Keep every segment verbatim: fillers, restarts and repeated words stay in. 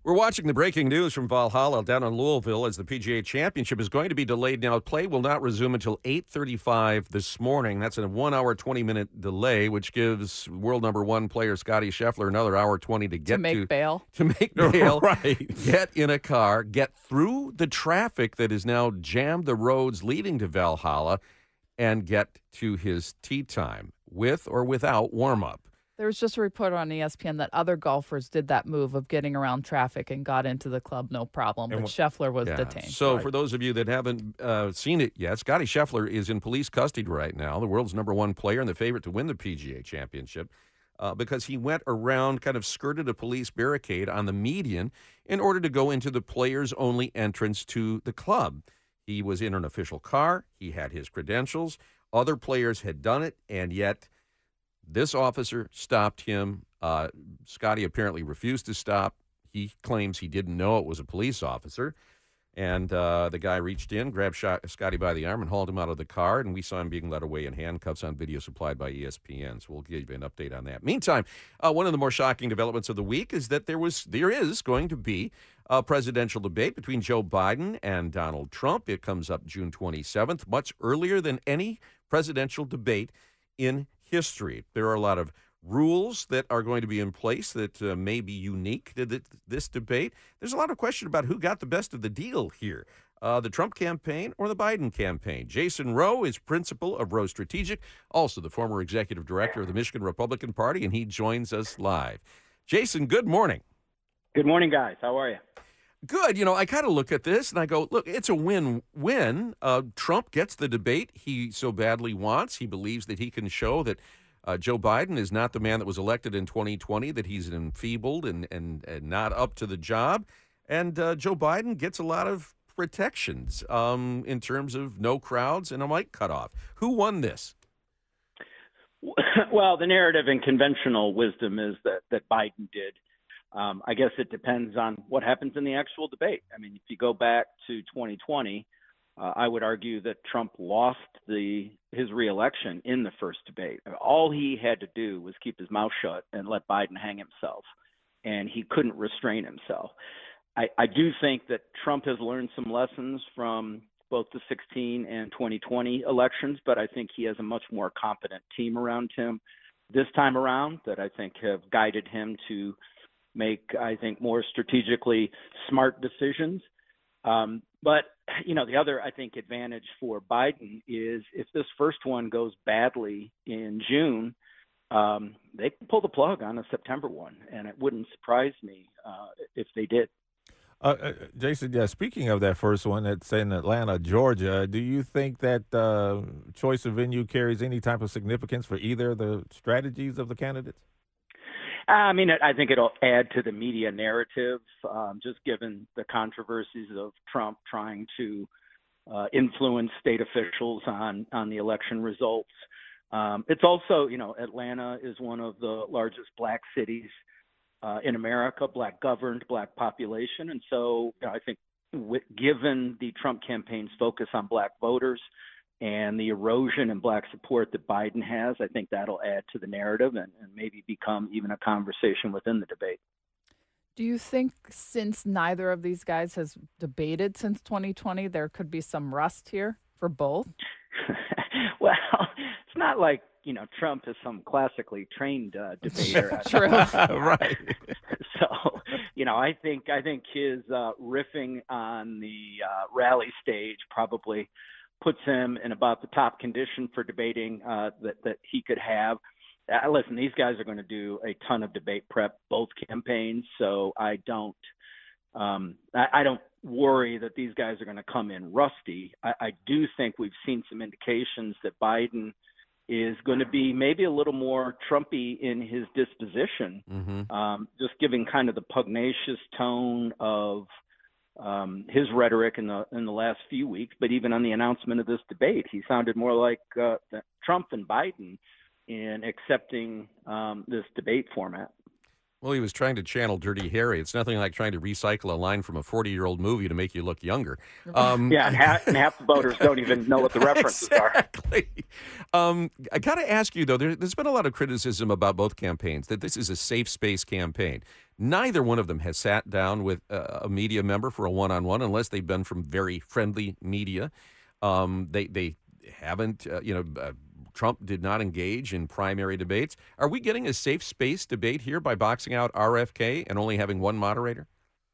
We're watching the breaking news from Valhalla down in Louisville as the P G A Championship is going to be delayed now. Play will not resume until eight thirty-five this morning. That's a one-hour, twenty-minute delay, which gives world number one player Scotty Scheffler another hour twenty to get to make to, bail. To make bail, right. Get in a car, get through the traffic that has now jammed the roads leading to Valhalla, and get to his tee time with or without warm-up. There was just a report on E S P N that other golfers did that move of getting around traffic and got into the club no problem, but Scheffler was yeah. detained. So right. for those of you that haven't uh, seen it yet, Scotty Scheffler is in police custody right now, the world's number one player and the favorite to win the P G A Championship, uh, because he went around, kind of skirted a police barricade on the median in order to go into the players-only entrance to the club. He was in an official car. He had his credentials. Other players had done it, and yet this officer stopped him. Uh, Scotty apparently refused to stop. He claims he didn't know it was a police officer. And uh, the guy reached in, grabbed Scotty by the arm, and hauled him out of the car. And we saw him being led away in handcuffs on video supplied by E S P N. So we'll give you an update on that. Meantime, uh, one of the more shocking developments of the week is that there was, there is going to be a presidential debate between Joe Biden and Donald Trump. It comes up June twenty-seventh, much earlier than any presidential debate in history. There are a lot of rules that are going to be in place that uh, may be unique to th- this debate. There's a lot of question about who got the best of the deal here, uh, the Trump campaign or the Biden campaign. Jason Rowe is principal of Rowe Strategic, also the former executive director of the Michigan Republican Party, and he joins us live. Jason, good morning. Good morning, guys. How are you? Good. You know, I kind of look at this and I go, look, it's a win-win. Uh, Trump gets the debate he so badly wants. He believes that he can show that uh, Joe Biden is not the man that was elected in twenty twenty, that he's enfeebled and, and, and not up to the job. And uh, Joe Biden gets a lot of protections um, in terms of no crowds and a mic cutoff. Who won this? Well, the narrative in conventional wisdom is that, that Biden did. Um, I guess it depends on what happens in the actual debate. I mean, if you go back to twenty twenty, uh, I would argue that Trump lost the his reelection in the first debate. All he had to do was keep his mouth shut and let Biden hang himself, and he couldn't restrain himself. I, I do think that Trump has learned some lessons from both the sixteen and twenty twenty elections, but I think he has a much more competent team around him this time around that I think have guided him to make, I think, more strategically smart decisions. Um, but, you know, the other, I think, advantage for Biden is if this first one goes badly in June, um, they can pull the plug on a September one, and it wouldn't surprise me uh, if they did. Uh, uh, Jason, yeah, speaking of that first one, that's in Atlanta, Georgia, do you think that uh, choice of venue carries any type of significance for either of the strategies of the candidates? I mean, I think it'll add to the media narrative, um, just given the controversies of Trump trying to uh, influence state officials on, on the election results. Um, it's also, you know, Atlanta is one of the largest black cities uh, in America, black governed, black population. And so you know, I think w- given the Trump campaign's focus on black voters and the erosion in black support that Biden has, I think that'll add to the narrative and, and maybe become even a conversation within the debate. Do you think since neither of these guys has debated since twenty twenty, there could be some rust here for both? Well, it's not like, you know, Trump is some classically trained uh, debater. True. Right. So, you know, I think I think his uh, riffing on the uh, rally stage probably puts him in about the top condition for debating uh, that, that he could have. Uh, listen, these guys are going to do a ton of debate prep, both campaigns, so I don't um, I, I don't worry that these guys are going to come in rusty. I, I do think we've seen some indications that Biden is going to be maybe a little more Trumpy in his disposition, Mm-hmm. um, just giving kind of the pugnacious tone of um, his rhetoric in the in the last few weeks. But even on the announcement of this debate, he sounded more like uh, Trump than Biden in accepting um, this debate format. Well, he was trying to channel Dirty Harry. It's nothing like trying to recycle a line from a forty-year-old movie to make you look younger. Um, yeah, and half, and half the voters don't even know what the references exactly. are. Um, I got to ask you, though, there, there's been a lot of criticism about both campaigns, that this is a safe space campaign. Neither one of them has sat down with uh, a media member for a one-on-one unless they've been from very friendly media. Um, they, they haven't, uh, you know... Uh, Trump did not engage in primary debates. Are we getting a safe space debate here by boxing out R F K and only having one moderator?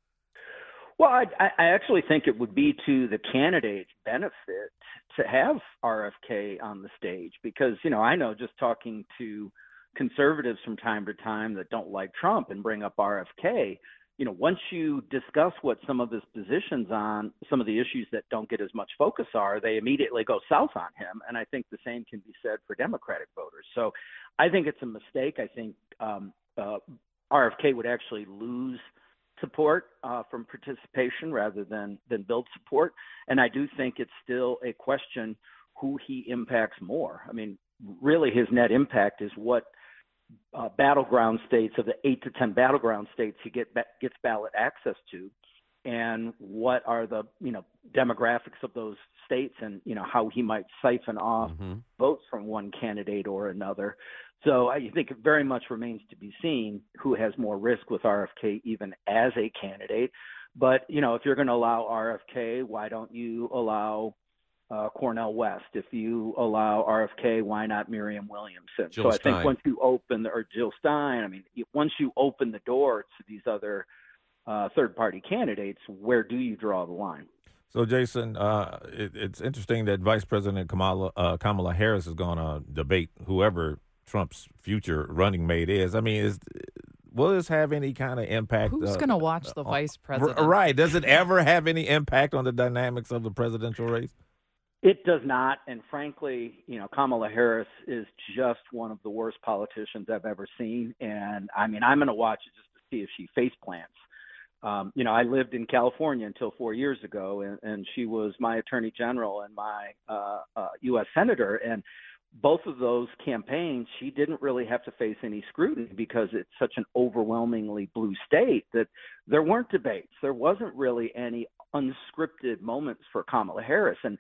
Well, I, I actually think it would be to the candidate's benefit to have R F K on the stage because, you know, I know just talking to conservatives from time to time that don't like Trump and bring up R F K, you know, once you discuss what some of his positions on some of the issues that don't get as much focus are, they immediately go south on him. And I think the same can be said for Democratic voters. So I think it's a mistake. I think um, uh, R F K would actually lose support uh, from participation rather than, than build support. And I do think it's still a question who he impacts more. I mean, really his net impact is what Uh, battleground states of the eight to ten battleground states he get gets ballot access to, and what are the you know demographics of those states, and you know how he might siphon off mm-hmm. votes from one candidate or another. So I think it very much remains to be seen who has more risk with R F K even as a candidate. But you know if you're going to allow R F K, why don't you allow Uh, Cornel West? If you allow R F K, why not Miriam Williamson? Jill so I Stein. think once you open, the, or Jill Stein, I mean, once you open the door to these other uh, third-party candidates, where do you draw the line? So, Jason, uh, it, it's interesting that Vice President Kamala, uh, Kamala Harris is going to debate whoever Trump's future running mate is. I mean, is will this have any kind of impact? Who's uh, going to watch the uh, vice president? Right. Does it ever have any impact on the dynamics of the presidential race? It does not, and frankly, you know, Kamala Harris is just one of the worst politicians I've ever seen, and I mean, I'm going to watch it just to see if she face plants. Um, you know, I lived in California until four years ago, and, and she was my attorney general and my uh, uh, U S senator, and both of those campaigns, she didn't really have to face any scrutiny because it's such an overwhelmingly blue state that there weren't debates. There wasn't really any unscripted moments for Kamala Harris, and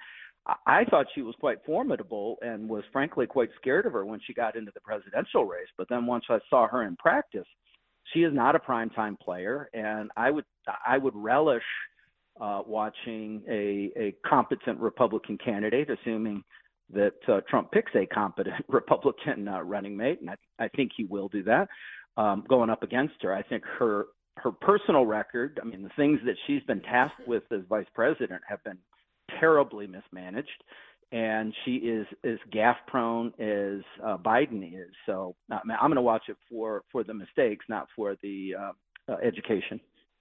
I thought she was quite formidable and was frankly quite scared of her when she got into the presidential race. But then once I saw her in practice, she is not a primetime player, and I would I would relish uh, watching a, a competent Republican candidate, assuming that uh, Trump picks a competent Republican uh, running mate, and I, I think he will do that, um, going up against her. I think her her personal record, I mean, the things that she's been tasked with as vice president have been terribly mismanaged, and she is as gaffe prone as uh, Biden is. So uh, I'm going to watch it for for the mistakes, not for the uh, uh, education.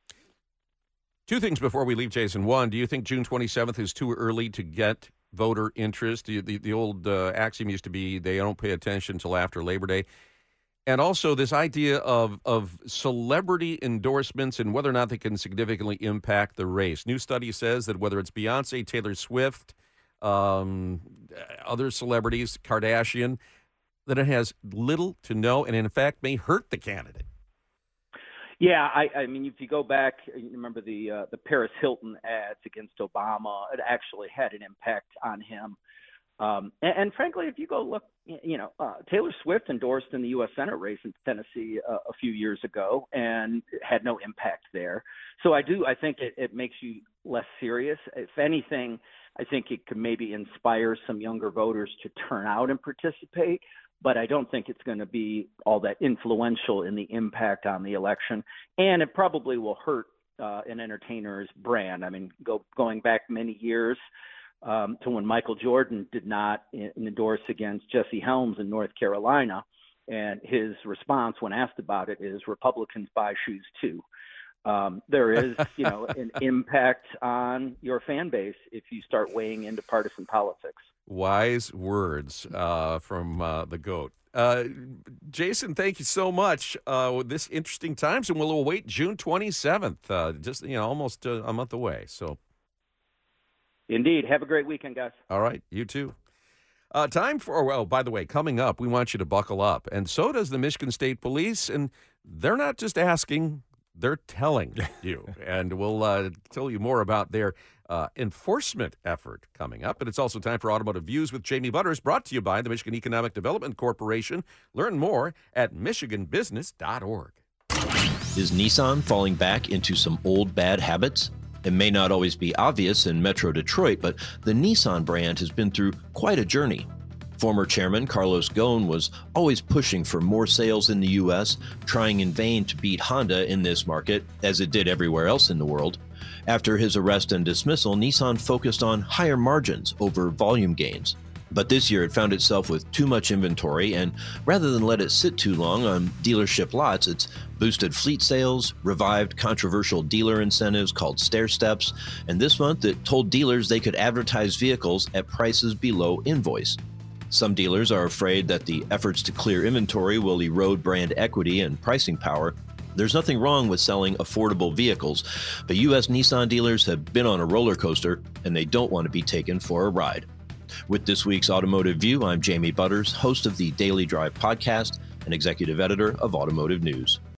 Two things before we leave, Jason. One, do you think June twenty-seventh is too early to get voter interest? The the, the old uh, axiom used to be they don't pay attention until after Labor Day. And also this idea of, of celebrity endorsements and whether or not they can significantly impact the race. New study says that whether it's Beyonce, Taylor Swift, um, other celebrities, Kardashian, that it has little to no and, in fact, may hurt the candidate. Yeah, I, I mean, if you go back, you remember the uh, the Paris Hilton ads against Obama, it actually had an impact on him. Um, and, and frankly, if you go look, you know, uh, Taylor Swift endorsed in the U S Senate race in Tennessee uh, a few years ago and had no impact there. So I do, I think it, it makes you less serious. If anything, I think it could maybe inspire some younger voters to turn out and participate. But I don't think it's going to be all that influential in the impact on the election. And it probably will hurt uh, an entertainer's brand. I mean, go, going back many years, Um, to when Michael Jordan did not endorse against Jesse Helms in North Carolina. And his response when asked about it is Republicans buy shoes too. Um, there is, you know, an impact on your fan base if you start weighing into partisan politics. Wise words uh, from uh, the GOAT. Uh, Jason, thank you so much. Uh, this interesting times, and we'll await June twenty-seventh, uh, just, you know, almost uh, a month away. So. Indeed. Have a great weekend, guys. All right. You too. Uh, time for, well, by the way, coming up, we want you to buckle up. And so does the Michigan State Police. And they're not just asking, they're telling you. And we'll uh, tell you more about their uh, enforcement effort coming up. And it's also time for Automotive Views with Jamie Butters, brought to you by the Michigan Economic Development Corporation. Learn more at michigan business dot org. Is Nissan falling back into some old bad habits? It may not always be obvious in Metro Detroit, but the Nissan brand has been through quite a journey. Former chairman Carlos Ghosn was always pushing for more sales in the U S, trying in vain to beat Honda in this market, as it did everywhere else in the world. After his arrest and dismissal, Nissan focused on higher margins over volume gains. But this year it found itself with too much inventory, and rather than let it sit too long on dealership lots, it's boosted fleet sales, revived controversial dealer incentives called stair steps, and this month it told dealers they could advertise vehicles at prices below invoice. Some dealers are afraid that the efforts to clear inventory will erode brand equity and pricing power. There's nothing wrong with selling affordable vehicles, but U S Nissan dealers have been on a roller coaster, and they don't want to be taken for a ride. With this week's Automotive View, I'm Jamie Butters, host of the Daily Drive podcast and executive editor of Automotive News.